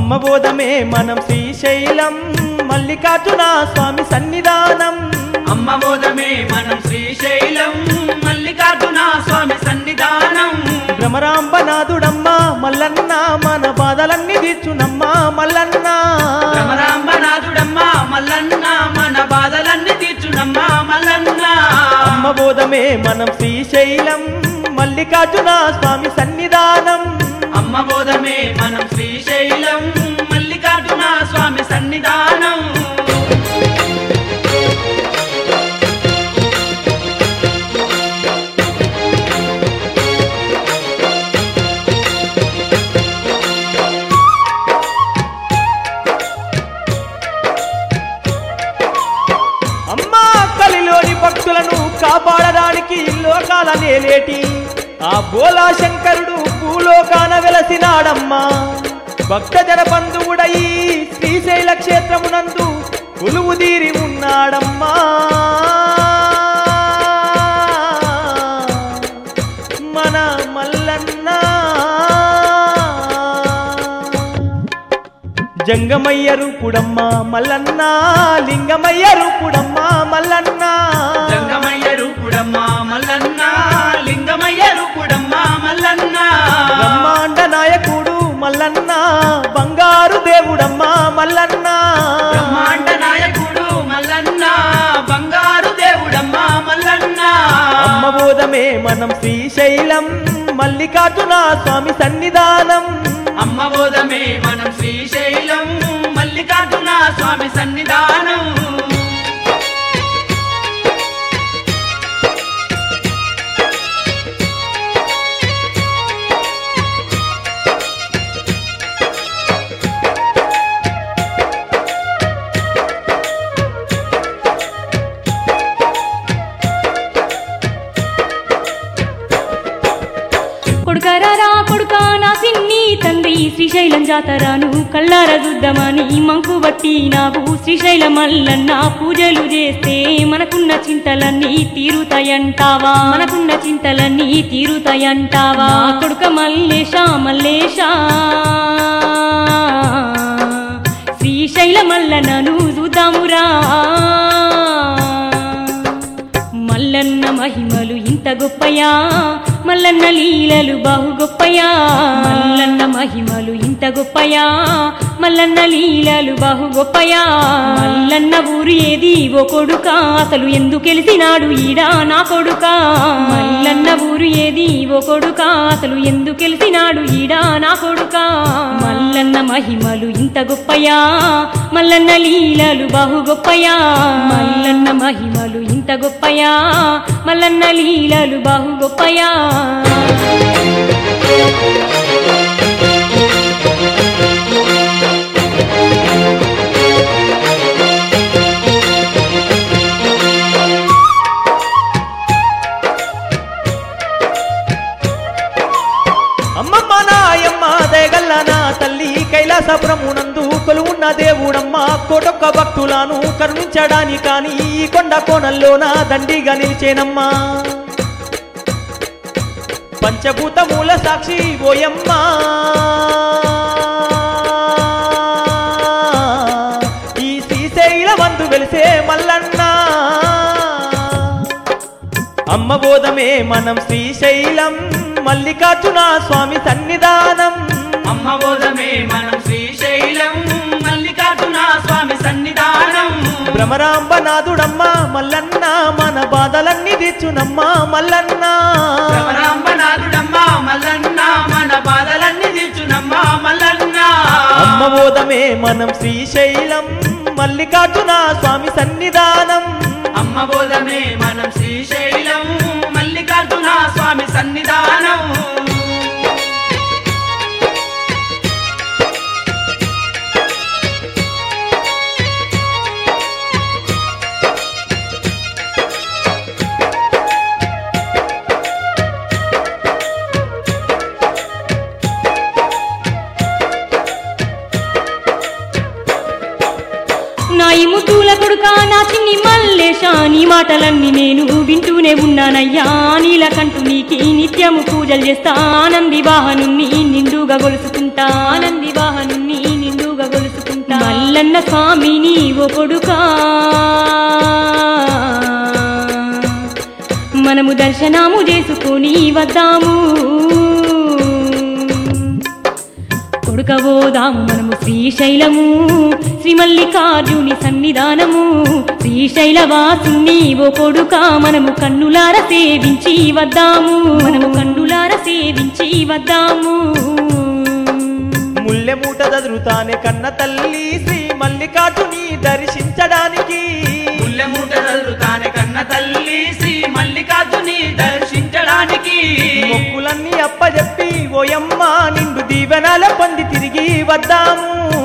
అమ్మబోధమే మనం శ్రీశైలం మల్లికార్జున స్వామి సన్నిధానం అమ్మబోధమే మనం శ్రీశైలం మల్లికార్జున స్వామి సన్నిధానం భ్రమరాంబనాథుడమ్మ మల్లన్న మన బాధలన్నీ తీర్చునమ్మా మల్లన్న భ్రమరాంబనాథుడమ్మ మల్లన్న మన బాధలన్నీ తీర్చునమ్మా మల్లన్న అమ్మబోధమే మనం శ్రీశైలం మల్లికార్జున స్వామి సన్నిధానం అమ్మబోధమే మనం శ్రీశైలం మల్లికార్జున స్వామి సన్నిధానం అమ్మా కలిలోని భక్తులను కాపాడడానికి లోకాల నేలేటి ఆ బోలా శంకరుడు భూలోకాన వెలసినాడమ్మా భక్తజన బంధువుడై శ్రీశైల క్షేత్రమునందు కొలువుదీరి ఉన్నాడమ్మా మన మల్లన్న జంగమయ్య రూపుడమ్మ మల్లన్న లింగమయ్య రూపుడమ్మ మల్లన్న జంగమయ్య రూపుడమ్మ మల్లన్న లింగమయ్య రూపుడమ్మ మల్లన్న బ్రహ్మాండ నాయకుడు మల్లన్న బంగారు దేవుడమ్మ మల్లన్న బ్రహ్మాండ నాయకుడు మల్లన్న బంగారు దేవుడమ్మ మల్లన్న అమ్మబోధమే మనం శ్రీశైలం మల్లికార్జున స్వామి సన్నిధానం అమ్మబోధమే మనం శ్రీశైలం మల్లికార్జున స్వామి సన్నిధానం కొడుకరారా కొడుకా నా సిన్ని తండ్రి శ్రీశైలం జాతరాను కళ్ళార చూద్దామని మంకు బట్టి నాకు శ్రీశైలం మల్లన్న పూజలు చేస్తే మనకున్న చింతలన్నీ తీరుతాయంటావా మనకున్న చింతలన్నీ తీరుతాయంటావా కొడుక మల్లేశ మల్లేశ శ్రీశైల మల్లన్నను చూద్దామురా మల్లన్న మహిమలు ఇంత గొప్పయా మల్లన్న లీలలు బాహు గొప్పయా మల్లన్న మహిమలు ఇంత గొప్పయా మల్లన్న లీలలు బాహు గొప్పయా మల్లన్న ఊరు ఏది ఓ కొడుకా అసలు ఎందుకెలిసినాడు ఈడా నా కొడుకా మల్లన్న ఊరు ఏది ఓ కొడుకా అసలు ఎందుకెలిసినాడు ఈడా నా కొడుకా మల్లన్న మహిమలు ఇంత గొప్పయా మల్లన్న లీలలు బాహు గొప్పయా మల్లన్న మహిమలు ఇంత గొప్పయా మల్లన్న లీలలు బాహు గొప్పయా అమ్మమ్మ నాయమ్మ దయగల్ల నా తల్లి కైలాసపురమునందు కొలువున్న దేవుడమ్మ కోటొక్క భక్తులను కరుణించడాని కాని ఈ కొండ కోణంలోన దండిగా నిలిచేనమ్మా పంచభూతమూల సాక్షి ఓయమ్మ ఈ శ్రీశైలమందు వెలిసే మల్లన్న అమ్మబోధమే మనం శ్రీశైలం మల్లికార్జున స్వామి సన్నిధానం అమ్మబోధమే మనం శ్రీశైలం మల్లికార్జున స్వామి సన్నిధానం భ్రమరాంబనాథుడమ్మ మల్లన్న మన బాధలన్నీ తీర్చునమ్మా మల్లన్న భ్రమరాంబనాథుడమ్మ మల్లన్న మన బాధలన్నీ తీర్చునమ్మా మల్లన్న అమ్మబోధమే మనం శ్రీశైలం మల్లికార్జున స్వామి సన్నిధానం అమ్మబోధమే మనం శ్రీశైలం మల్లికార్జున స్వామి సన్నిధానం నా ఈ ముద్దుల కొడుకా నా చిన్ని మల్లేశ నీ మాటలన్నీ నేను వింటూనే ఉన్నానయ్యా నీలకంఠునికి నిత్యము పూజలు చేస్తా ఆనంది వాహనుని నిండుగా గొలుసుకుంటా ఆనంది వాహనుని నిండు మల్లన్న స్వామిని ఓ కొడుకా మనము దర్శనము చేసుకొని వద్దాము కొడుకబోదాము మనము శ్రీశైలము శ్రీ మల్లికార్జుని సన్నిధానము శ్రీశైలవాసుని ఓ కొడుకా మనము కన్నులార సేవించి వద్దాము ముల్లెమూట దదురుతానే కన్న తల్లి శ్రీ మల్లికార్జుని దర్శించడానికి ముల్లెమూట చదువుతానే కన్న తల్లి శ్రీ మల్లికార్జుని దర్శించడానికి మొక్కులన్నీ అప్పజెప్పి ఓయమ్మ నిండు దీవెనల పొంది తిరిగి వద్దాము